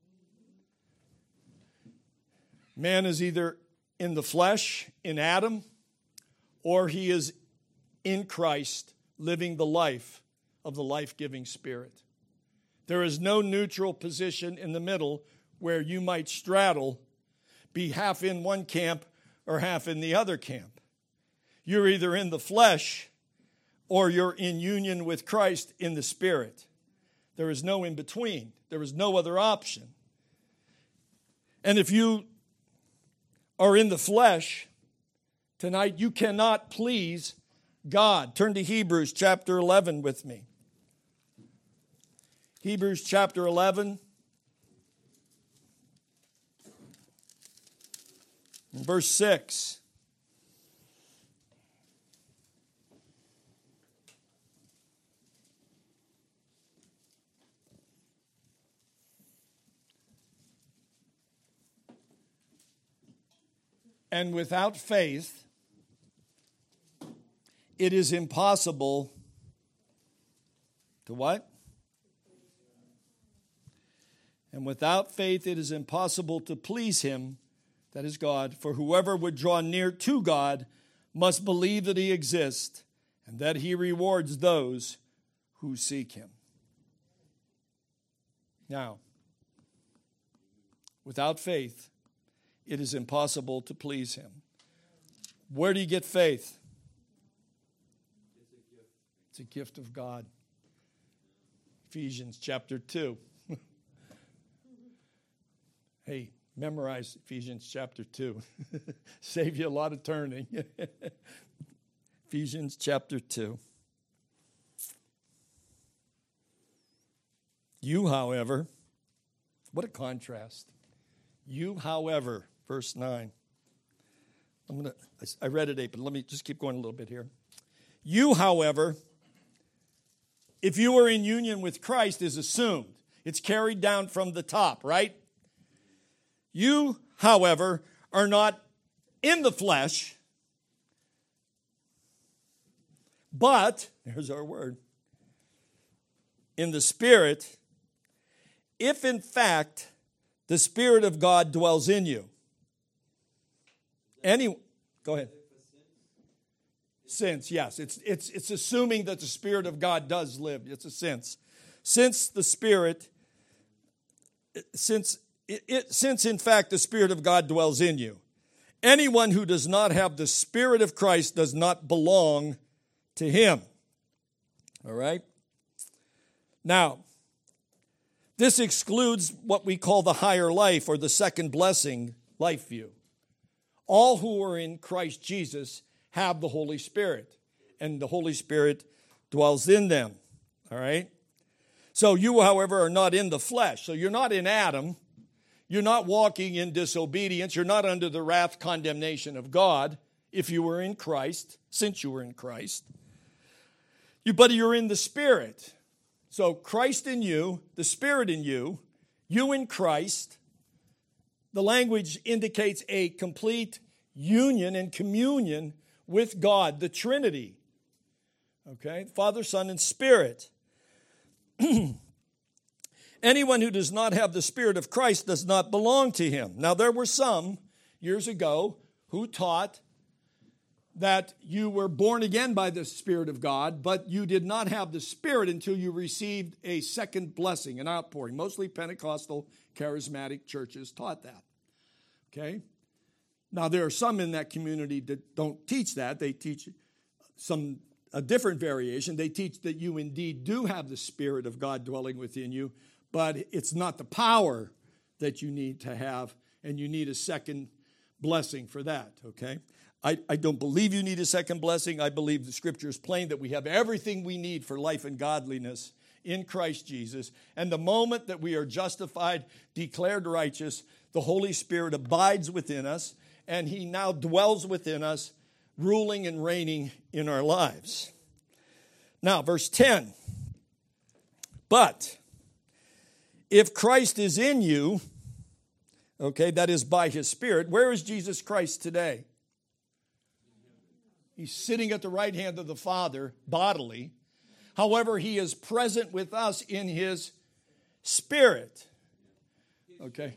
Man is either in the flesh, in Adam, or he is in Christ, living the life of the life-giving Spirit. There is no neutral position in the middle where you might straddle, be half in one camp or half in the other camp. You're either in the flesh or you're in union with Christ in the Spirit. There is no in between. There is no other option. And if you are in the flesh tonight, you cannot please God. Turn to Hebrews chapter eleven with me. Hebrews chapter eleven, verse six. And without faith, it is impossible to what? And without faith, it is impossible to please him, that is God. For whoever would draw near to God must believe that he exists and that he rewards those who seek him. Now, without faith, it is impossible to please him. Where do you get faith? It's a gift of God. Ephesians chapter two. Hey, memorize Ephesians chapter two. Save you a lot of turning. Ephesians chapter two. You, however, what a contrast. You, however, verse nine. I'm gonna. I read it eight, but let me just keep going a little bit here. You, however, if you are in union with Christ, is assumed. It's carried down from the top, right? You, however, are not in the flesh, but, there's our word, in the Spirit, if in fact the Spirit of God dwells in you. Any, go ahead. Since, yes. It's, it's, it's assuming that the Spirit of God does live. It's a since. Since the Spirit, since, it, it, since in fact the Spirit of God dwells in you. Anyone who does not have the Spirit of Christ does not belong to him. All right? Now, this excludes what we call the higher life or the second blessing life view. All who are in Christ Jesus have the Holy Spirit, and the Holy Spirit dwells in them. All right? So you, however, are not in the flesh. So you're not in Adam. You're not walking in disobedience. You're not under the wrath condemnation of God if you were in Christ, since you were in Christ. You, but you're in the Spirit. So Christ in you, the Spirit in you, you in Christ. The language indicates a complete union and communion with God, the Trinity. Okay? Father, Son, and Spirit. Anyone who does not have the Spirit of Christ does not belong to him. Now, there were some years ago who taught that you were born again by the Spirit of God, but you did not have the Spirit until you received a second blessing, an outpouring. Mostly Pentecostal, charismatic churches taught that. Okay? Now, there are some in that community that don't teach that. They teach some a different variation. They teach that you indeed do have the Spirit of God dwelling within you, but it's not the power that you need to have, and you need a second blessing for that, okay? I, I don't believe you need a second blessing. I believe the Scripture is plain that we have everything we need for life and godliness in Christ Jesus. And the moment that we are justified, declared righteous, the Holy Spirit abides within us, and He now dwells within us, ruling and reigning in our lives. Now, verse ten. But if Christ is in you, okay, that is by His Spirit, where is Jesus Christ today? He's sitting at the right hand of the Father bodily. However, He is present with us in His Spirit. Okay?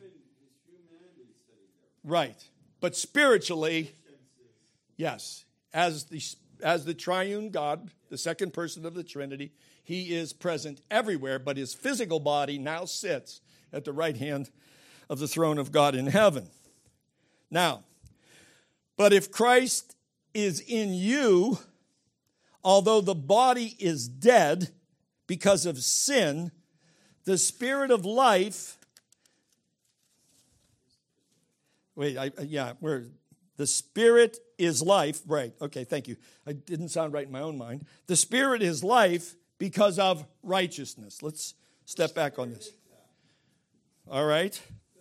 Right. But spiritually, yes, as the, as the triune God, the second person of the Trinity, He is present everywhere, but His physical body now sits at the right hand of the throne of God in heaven. Now, but if Christ is in you, although the body is dead because of sin, the Spirit of life, wait, I, yeah, where the Spirit is life, right, okay, thank you. I didn't sound right in my own mind. The Spirit is life because of righteousness. Let's step back on this. All right.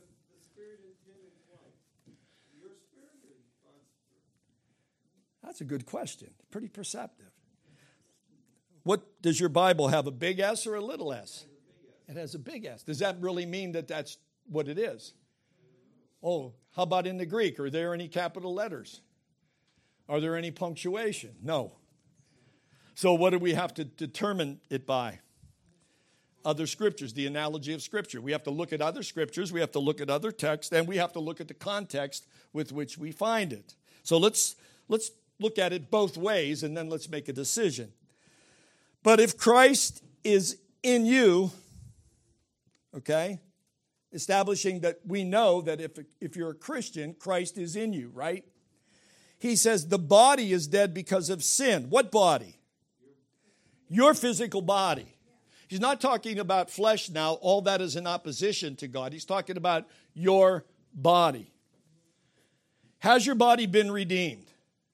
That's a good question. Pretty perceptive. What does your Bible have, a big S or a little s? It has a big S. Does that really mean that that's what it is? Oh, how about in the Greek? Are there any capital letters? Are there any punctuation? No. So what do we have to determine it by? Other scriptures, the analogy of Scripture. We have to look at other scriptures, we have to look at other texts, and we have to look at the context with which we find it. So let's let's look at it both ways, and then let's make a decision. But if Christ is in you, okay, establishing that we know that if, if you're a Christian, Christ is in you, right? He says the body is dead because of sin. What body? Your physical body. He's not talking about flesh now. All that is in opposition to God. He's talking about your body. Has your body been redeemed?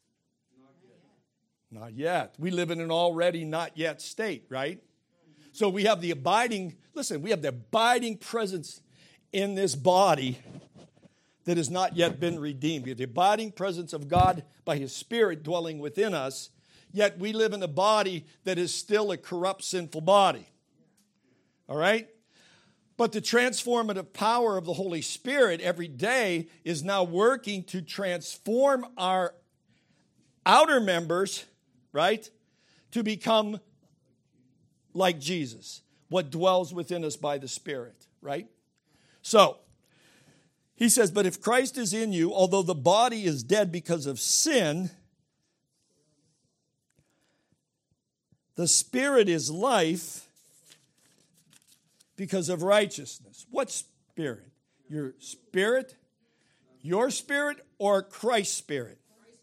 Not yet. We live in an already not yet state, right? So we have the abiding, listen, we have the abiding presence in this body that has not yet been redeemed. We have the abiding presence of God by His Spirit dwelling within us, yet we live in a body that is still a corrupt, sinful body. All right? But the transformative power of the Holy Spirit every day is now working to transform our outer members, right, to become like Jesus, what dwells within us by the Spirit, right? So, he says, but if Christ is in you, although the body is dead because of sin, the Spirit is life because of righteousness. What spirit? Your spirit? Your spirit or Christ's spirit?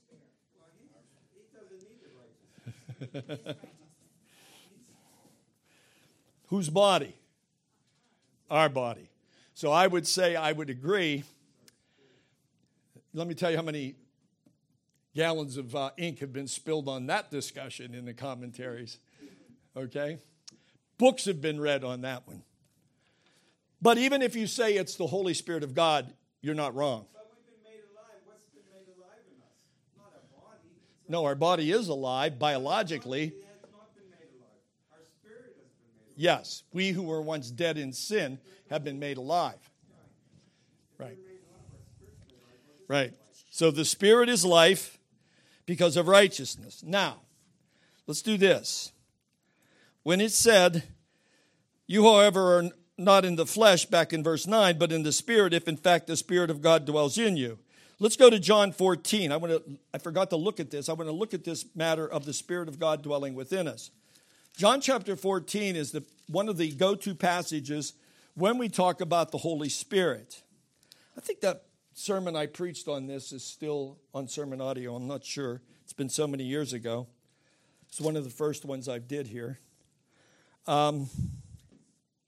Whose body? Our body. So I would say, I would agree. Let me tell you how many gallons of uh, ink have been spilled on that discussion in the commentaries. Okay? Books have been read on that one. But even if you say it's the Holy Spirit of God, you're not wrong. But we've been made alive. What's been made alive in us? Not our body. No, our body is alive biologically. It has not been made alive. Our spirit has been made alive. Yes, we who were once dead in sin have been made alive. Right. Right. So the Spirit is life because of righteousness. Now, let's do this. When it said, you, however, are not in the flesh, back in verse nine, but in the Spirit, if in fact the Spirit of God dwells in you. Let's go to John fourteen. I want to. I forgot to look at this. I want to look at this matter of the Spirit of God dwelling within us. John chapter fourteen is the one of the go-to passages when we talk about the Holy Spirit. I think that sermon I preached on this is still on sermon audio. I'm not sure. It's been so many years ago. It's one of the first ones I did here. Um,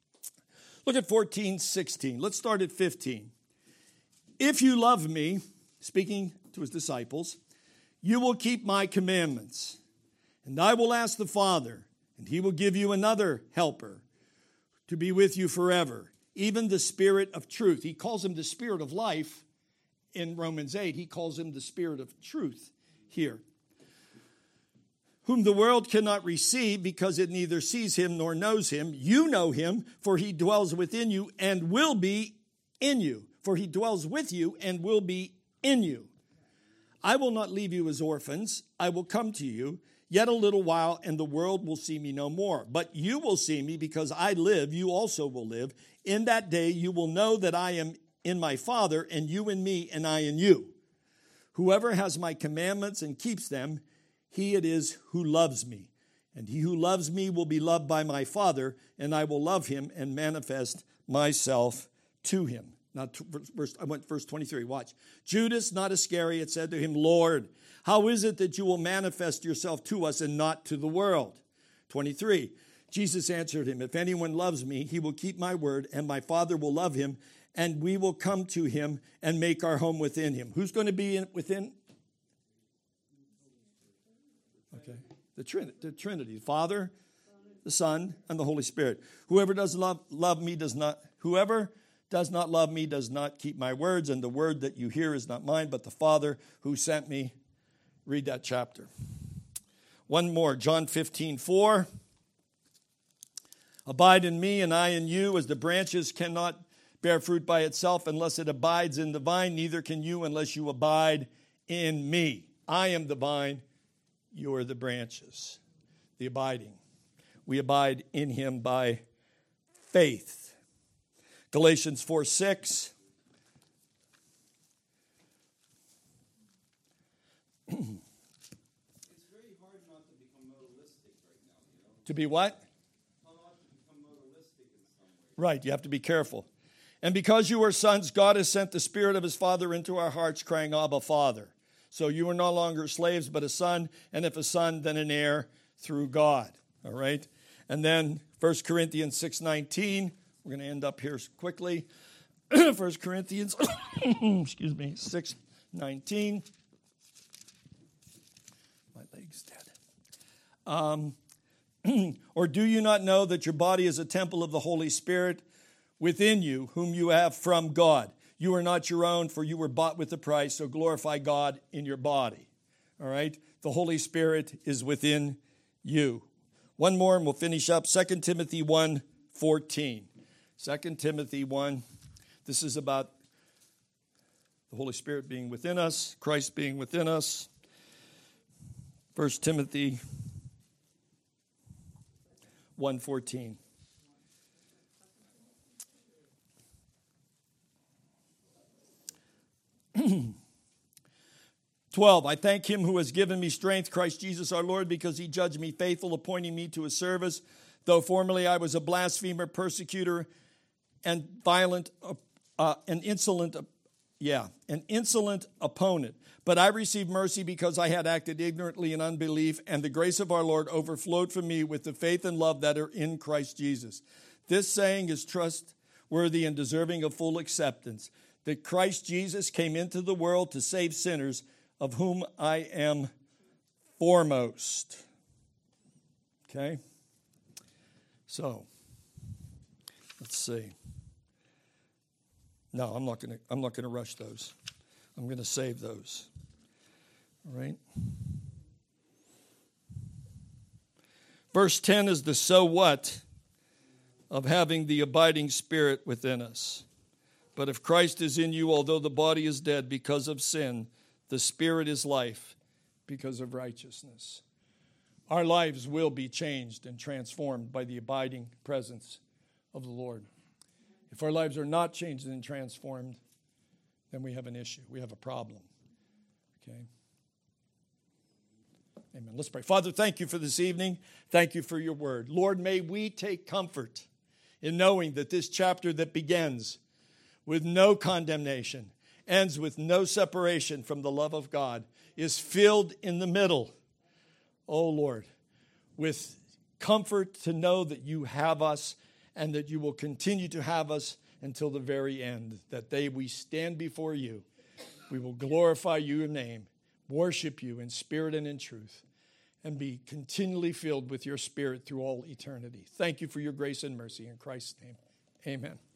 look at fourteen sixteen. Let's start at fifteen. If you love me, speaking to his disciples, you will keep my commandments, and I will ask the Father, and he will give you another helper to be with you forever, even the Spirit of truth. He calls him the Spirit of life in Romans eight. He calls him the Spirit of truth here. Whom the world cannot receive because it neither sees him nor knows him. You know him, for he dwells within you and will be in you. For he dwells with you and will be in you. I will not leave you as orphans. I will come to you. Yet a little while, and the world will see me no more. But you will see me, because I live, you also will live. In that day you will know that I am in my Father, and you in me, and I in you. Whoever has my commandments and keeps them, he it is who loves me. And he who loves me will be loved by my Father, and I will love him and manifest myself to him. Now, verse, I went verse twenty-three. Watch. Judas, not Iscariot, said to him, Lord, how is it that you will manifest yourself to us and not to the world? twenty-three. Jesus answered him, if anyone loves me, he will keep my word, and my Father will love him, and we will come to him and make our home within him. Who's going to be in, within? Okay. The Trinity, the Trinity, the Father, the Son, and the Holy Spirit. Whoever does love, love me does not, whoever does not love me does not keep my words, and the word that you hear is not mine, but the Father who sent me. Read that chapter. One more, John fifteen four. Abide in me and I in you, as the branches cannot bear fruit by itself unless it abides in the vine, neither can you unless you abide in me. I am the vine, you are the branches. The abiding. We abide in him by faith. Galatians four six. It's very hard not to become modalistic right now, you know. To be what? How not to become modalistic in some way. Right, you have to be careful. And because you are sons, God has sent the Spirit of his Father into our hearts, crying, Abba, Father. So you are no longer slaves, but a son, and if a son, then an heir through God. All right? And then First Corinthians six nineteen. We're going to end up here quickly. First Corinthians, excuse me, six nineteen. My leg's dead. Um, or do you not know that your body is a temple of the Holy Spirit within you, whom you have from God? You are not your own, for you were bought with a price, so glorify God in your body. All right? The Holy Spirit is within you. One more and we'll finish up. Second Timothy one fourteen. Second Timothy one. This is about the Holy Spirit being within us, Christ being within us. First Timothy one fourteen. twelve. I thank him who has given me strength, Christ Jesus our Lord, because he judged me faithful, appointing me to his service. Though formerly I was a blasphemer, persecutor, and violent, uh, uh, an insolent, uh, yeah, an insolent opponent. But I received mercy because I had acted ignorantly in unbelief, and the grace of our Lord overflowed from me with the faith and love that are in Christ Jesus. This saying is trustworthy and deserving of full acceptance, that Christ Jesus came into the world to save sinners, of whom I am foremost. Okay? So, let's see. No, I'm not going to I'm not going to rush those. I'm going to save those. All right? Verse ten is the so what of having the abiding Spirit within us. But if Christ is in you, although the body is dead because of sin, the Spirit is life because of righteousness. Our lives will be changed and transformed by the abiding presence of the Lord. If our lives are not changed and transformed, then we have an issue. We have a problem. Okay? Amen. Let's pray. Father, thank you for this evening. Thank you for your word. Lord, may we take comfort in knowing that this chapter that begins with no condemnation, ends with no separation from the love of God, is filled in the middle, oh Lord, with comfort to know that you have us and that you will continue to have us until the very end, that day we stand before you We will glorify your name, worship you in spirit and in truth, and be continually filled with your spirit through all eternity. Thank you for your grace and mercy. In Christ's name, amen.